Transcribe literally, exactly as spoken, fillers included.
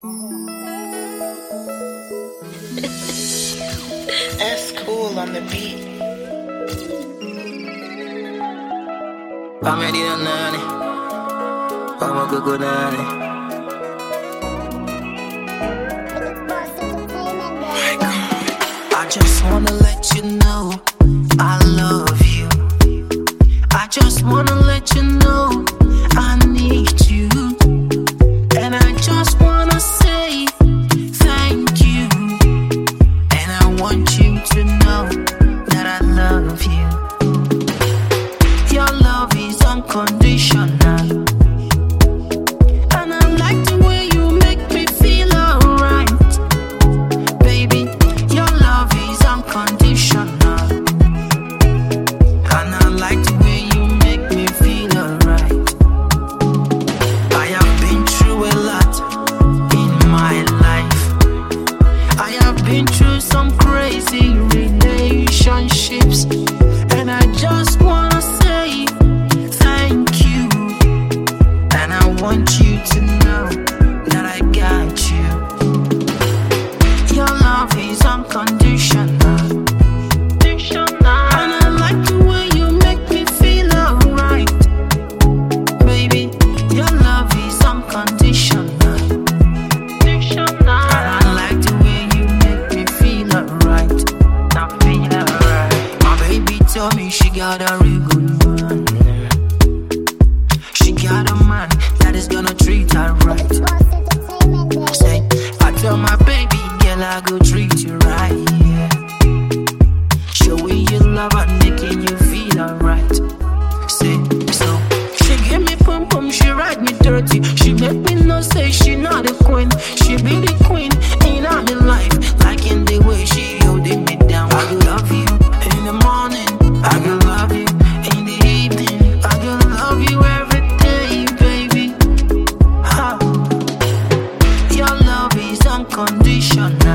That's cool on the beat. I'm ready to nani. I'm a good good nani. I just wanna let you know I love you. I just wanna let you know I need you. And I just wanna say thank you. And I want you to know that I love you. Your love is unconditional. And I like the way you make me feel alright. Baby, your love is unconditional. And I like the way you make me feel alright. I have been through a lot in my life. I have been through some crazy relationships. And I just wanna say thank you. And I want you to know that I got you. Your love is unconditional. And I like the way you make me feel alright. Baby, your love is unconditional. And I like the way you make me feel alright. I feel alright. My baby told me she got a real good man. She got a man that is gonna treat her right. Say, I tell my baby girl I go treat you right, yeah. Showing you love and making you feel alright. Say, so she give me pum pum, she ride me dirty. She make me know say she not the queen. She be the queen in my life. Like in the way she holding me down. I will love you in the morning, I will love you in the evening, I will love you every day, baby. Ha. Your love is unconditional.